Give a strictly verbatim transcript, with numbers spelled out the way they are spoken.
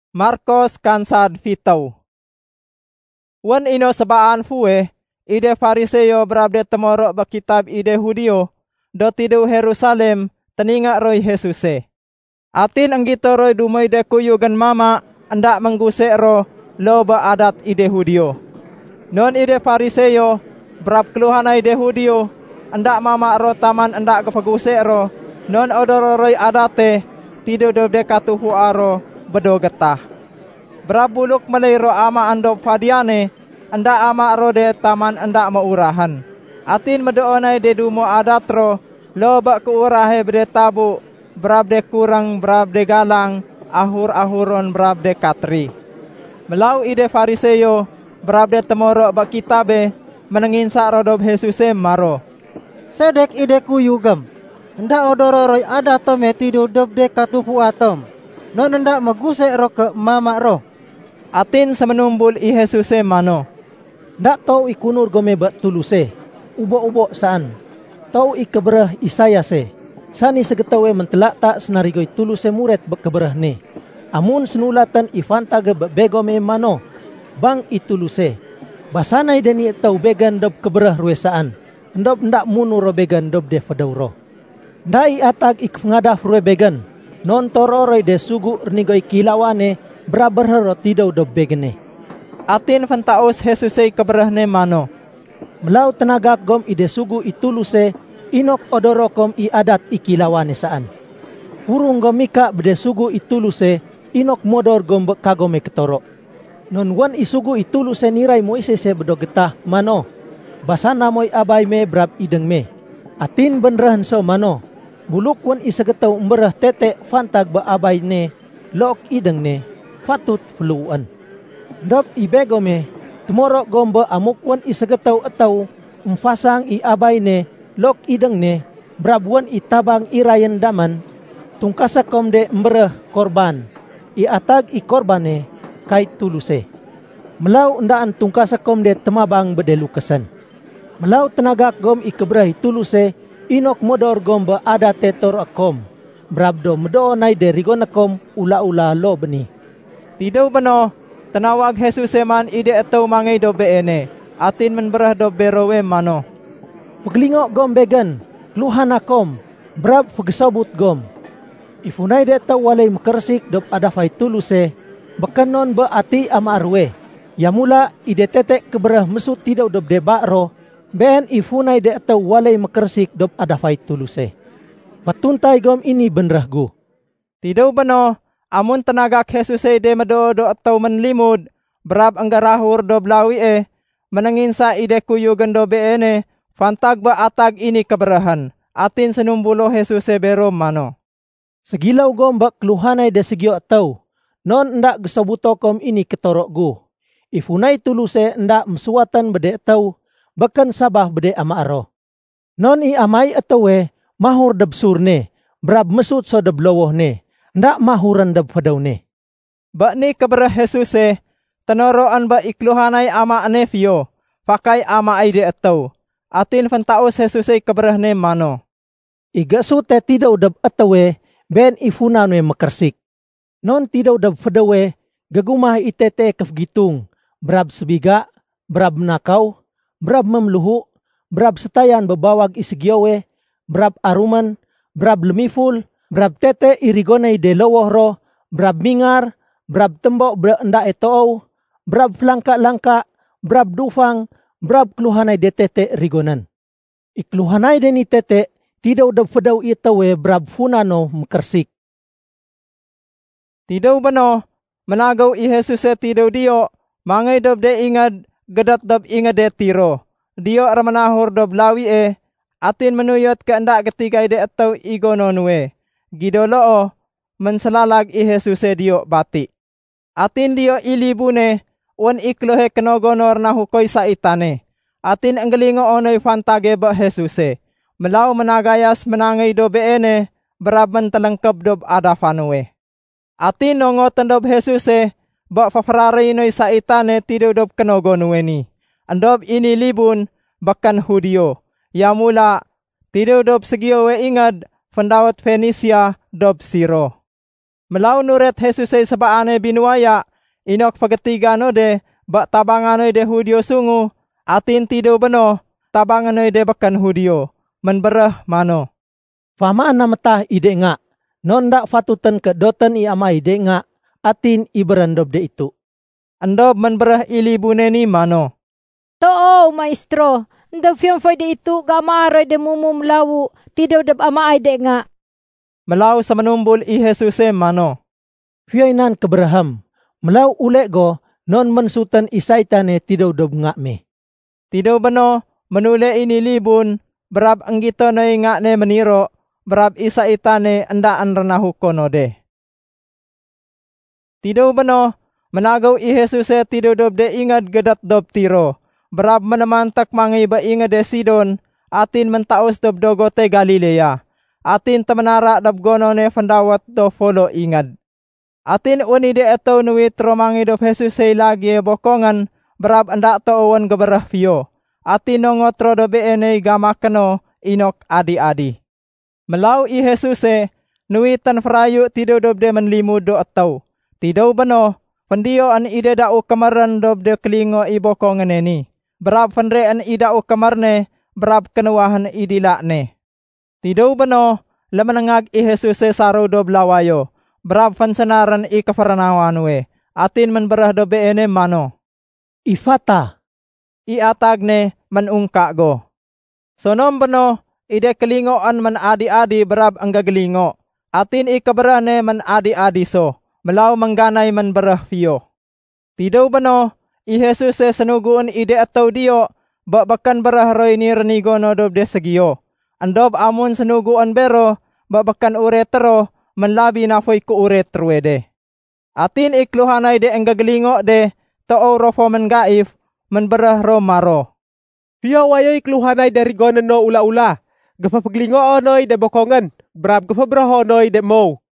Markos kansad fitaw. Wan ino sabaan fue, ide Fariseo berabde temorok bakitab ide Hudio, do tidu Jerusalem, teninga roy Jesuse. Atin anggito roy dumay de kuyugan mama, andak menggusek ro, loba adat ide Hudio. Non ide Fariseo, berab keluhan ide Hudio, andak mama ro taman andak kepagusek ro, non odoro roy adate, tidu do de katuhu aro, bedo getah. Berabuluk malay ro ama andop fadiane, anda ama ro de taman anda maurahan. Atin medoonai de dumo adat ro, loba keurahe bede tabu, berab de kurang berab de galang, ahur-ahuron berab de katri. Melau ide Fariseo, berab de temorok bak kitabe, menengin sak rodob Jesuse maro. Sedek ide kuyugam, anda odororoi adat tome tidu dob de katufu atom, non anda magusek ro ke mama ro. Atin semenumbul i Jesuse mano. Ndak tau ikunur gome bat tuluse, ubo-ubo saan. Tau ikeberah isaya se. Sani segetawe mentelak tak senarigoi tuluse muret bak keberah ne. Amun senulatan ifanta ge begome mano. Bang ituluse. Basanai deni tau began dob keberah ruesaan. Ndob ndak munu ro began dob de fadauro. Ndai atag ik ngadaf rue began. Non tororoi de sugu rnigoi kilawane. Beraber tidau dob begene. Atin fantaos Jesuse keberahne mano. Melau tenaga gom ide sugu ituluse, inok odorokom i adat ikilawane saan. Hurung gom mika bede sugu ituluse, inok modor gom kagome ketoro. Non wan isugu ituluse nirai mo isese bedo getah mano. Basana moy abay me brab ideng me. Atin benrahan so mano. Buluk wan isagetau umberah tete fantag ba abay ne, lok ideng ne. Fatut peluan. Dob ibegome, tumorok gombe amukwan isagetau atau umfasang i abay ne, lok ideng ne, brabuan itabang irayan daman, tungkasa komde mbereh korban, i atag i korbane, kait tuluse. Melau ndaan tungkasa komde temabang bedelu kesan. Melau tenaga gom i keberah tuluse, inok modor gombe ada tetor akom, brabdo medo nai derigonakom ula-ula lo beni. Tidaw bano, tanawag Jesuse man ide ataw mangay do beene, atin menberah do berowe mano. Maglingok gom began, kluhan akom, brab pagsobut gom. Ifunay de ataw walay makarsik dob adafay tuluse, bakanon ba ati ama arwe. Yamula ide tetek keberah mesut tidaw dob de bakro, ben ifunay de ataw walay makarsik dob adafay tuluse. Patuntay gom ini benrah gu. Tidaw bano, amun tenaga Jesuse de medo do atau menlimud, berab anggarahur do blawi e, menengin sa ide kuyugan do beene, fantag ba atag ini keberahan, atin senumbulo Jesuse bero mano. Segilau gom bak keluhanay de segio atau, non ndak gesobutokom ini ketorok gu. Ifunay tuluse ndak mesuatan bede atau, bahkan sabah bede ama aro. Non i amay atawe, mahur deb surne, berab mesut so deb lowoh ne. Ndak mahuran dab fadaw ne. Ba ni keberah Jesuse, tenoroan ba ikluhanay ama anefio, pakai ama ay de ataw. Atin fantaos Jesuse keberah ne mano. Iga sute tidaw dab atawe, ben ifunan we makarsik. Non tidaw dab fadawe, gagumah itete kafgitung, brab sebiga, brab nakaw, brab memluhu, brab setayan babawag isigyawe, brab aruman, brab lemiful, brab tete irigonay de lowoh ro, brab mingar, brab tembok berenda etoo, brab langka-langka, brab dufang, brab keluhanay de tete rigonan. Ikluhanay de ni tete, tidaw dab fadaw itawe brab funano mekarsik. Tidaw bano, menagaw i Jesuse tidaw dio, mangay dob de ingad, gadat dob ingad de tiro. Dio ramanahur dob lawi e, atin menuyot keandak ketigay de ataw igononwe. Gidoloo, mensalalag i Jesuse dio bati. Atin dio ilibune, wan iklohe kenogonor na hukoy sa itane. Atin anggalingo onoy fantage ba Jesuse. Melau menagayas menangay do beene, berab mentalangkab dob adafanwe. Atin nongotan dob Jesuse, ba fafararinoy sa itane tido dob kenogonwe ni. Andob ini libun, bakan Hudio. Yamula, tido dob segiowe ingad, Pendawat Fenisia dob siro. Melau nuret Jesus ay sabaane binuaya, inok pagatigano de, bak tabanganoy de Hudio sungu, atin tido beno, tabanganoy de bakan Hudio, menbereh mano. Famaan na matah ide nga, non dak fatutan ke doten i ama ide nga, atin i berandob de itu. Andob menbereh ili buneni mano. Too, maestro, nda fiyon fay de itu gamaroy de mumum lawu, tido dab ama ide nga. Melau sa manumbul i Jesus e mano. Fiyainan keberaham, melau ulek go, non mensutan isaitane tido dob nga me. Tido beno, menule ini libun, berab anggito noy nga ne meniro, berab isa itane endaan renahu kono de. Tido beno, menagaw i Jesus e tido dob de ingad gedat dob tiro, berab menemantak mangi ba ingad de Sidon, atin mentaos dob dogote Galilea. Atin temenara dab gono ne fandawat do folo ingad. Atin uni de eto nuit romangi dob Jesus ay lagi bokongan, berab andak to awan geberah vio. Atin nongotro do beene gamakano inok adi-adi. Melau i Jesus e, nuitan frayu tido dob de menlimu do atau. Tido beno, pendio an ide dau kamaran dob de kelingo i bokongan eni. Berab fandre an ida u kamarne, berab kenuahan idilak ne. Tido beno, lemenengag i Jesus e saro dob lawayo, berab fansenaran i kafaranawanwe, atin menberah do beene mano. Ifata. I atagne menungka go. Sonom beno, ide kelingoan men adi-adi berab anggagalingo, atin i kaberane men adi-adi so, melau mengganay men berah vio. Tido beno, i Jesus e senuguan ide atau dio, bak bakan berah roy ni renigo no dob de segio. Andob amun senuguan bero, babakan uretero, menlabi na foy ku uretruede. Atin ikluhanay de enggagalingo de, too rofo mengaif, menberah ro maro. Fiyo wayo ikluhanay dari gonan no ula-ula, gapa paglingo onoy de bokongan, berab gapa brahonoy de mo.